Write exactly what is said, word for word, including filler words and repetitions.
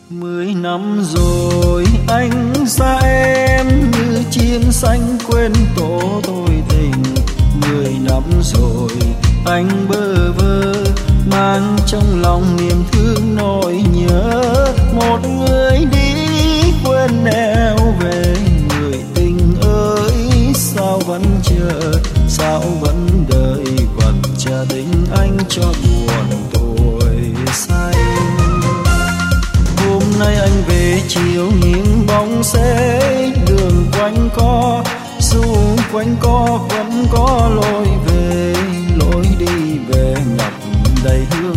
Mười năm rồi anh xa em như chim xanh quên tổ tôi tình. Mười năm rồi anh bơ vơ mang trong lòng niềm thương nỗi nhớ. Một người đi quên nẻo về, người tình ơi sao vẫn chờ, sao vẫn đợi vật trả tình anh cho buồn tôi say. Hôm nay anh về chiều những bóng xe đường quanh co, xung quanh co vẫn có lối về, lối đi về ngập đầy hương